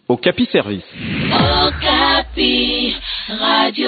Okapi Service. Okapi, Radio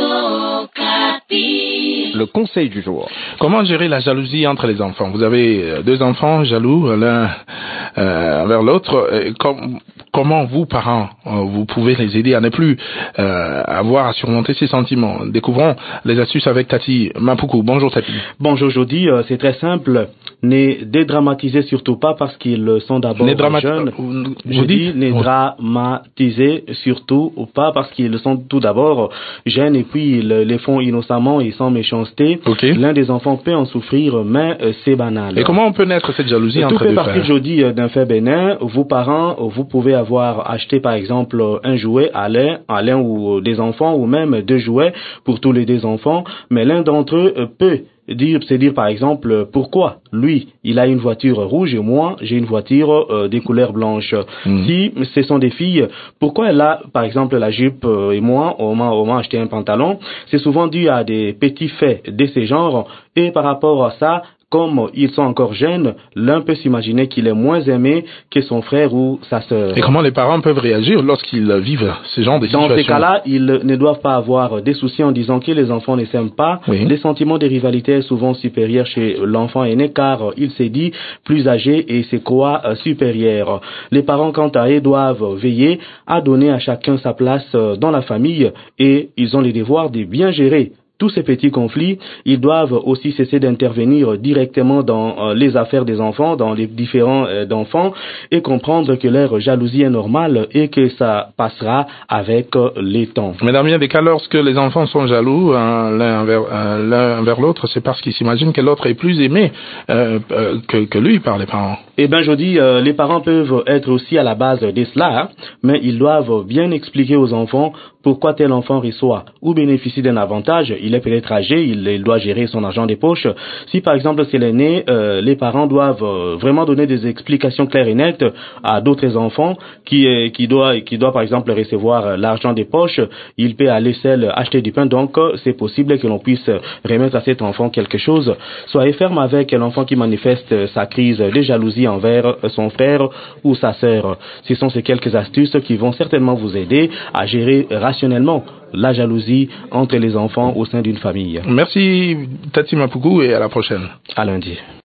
Okapi. Le conseil du jour. Comment gérer la jalousie entre les enfants? Vous avez deux enfants jaloux l'un envers l'autre. Comment vous, parents, vous pouvez les aider à ne plus avoir à surmonter ces sentiments? Découvrons les astuces avec Tati Mapuku. Bonjour Tati. Bonjour Jody, c'est très simple. Ne dédramatisez surtout pas parce qu'ils sont d'abord jeunes. Je dis ne dramatisez surtout pas parce qu'ils sont tout d'abord jeunes et puis ils les font innocemment et sans méchanceté. Okay. L'un des enfants peut en souffrir, mais c'est banal. Et comment on peut naître cette jalousie entre deux frères? Tout fait partie, Jody, d'un fait bénin. Vous, parents, vous pouvez avoir acheté par exemple un jouet à l'un ou des enfants ou même deux jouets pour tous les deux enfants, mais l'un d'entre eux peut se dire par exemple pourquoi lui il a une voiture rouge et moi j'ai une voiture des couleurs blanches. Si ce sont des filles, pourquoi elle a par exemple la jupe et moi on m'a acheté un pantalon? C'est souvent dû à des petits faits de ce genre et par rapport à ça, comme ils sont encore jeunes, l'un peut s'imaginer qu'il est moins aimé que son frère ou sa sœur. Et comment les parents peuvent réagir lorsqu'ils vivent ce genre de situation? Dans ces cas-là, ils ne doivent pas avoir des soucis en disant que les enfants ne s'aiment pas. Oui. Les sentiments de rivalité est souvent supérieur chez l'enfant aîné car il s'est dit plus âgé et se croit supérieur. Les parents, quant à eux, doivent veiller à donner à chacun sa place dans la famille et ils ont le devoir de bien gérer tous ces petits conflits. Ils doivent aussi cesser d'intervenir directement dans les affaires des enfants, dans les différents d'enfants, et comprendre que leur jalousie est normale et que ça passera avec les temps. Mesdames, il y a des cas lorsque les enfants sont jaloux l'un envers l'autre, c'est parce qu'ils s'imaginent que l'autre est plus aimé que lui par les parents. Eh bien, je dis, les parents peuvent être aussi à la base de cela, hein, mais ils doivent bien expliquer aux enfants pourquoi tel enfant reçoit ou bénéficie d'un avantage. Il est peut-être âgé, il doit gérer son argent des poches. Si par exemple c'est l'aîné, les parents doivent vraiment donner des explications claires et nettes à d'autres enfants qui doit par exemple recevoir l'argent des poches. Il peut aller seul acheter du pain, donc c'est possible que l'on puisse remettre à cet enfant quelque chose. Soyez ferme avec l'enfant qui manifeste sa crise de jalousie envers son frère ou sa sœur. Ce sont ces quelques astuces qui vont certainement vous aider à gérer rationnellement la jalousie entre les enfants au sein d'une famille. Merci Tati Mapuku et à la prochaine. À lundi.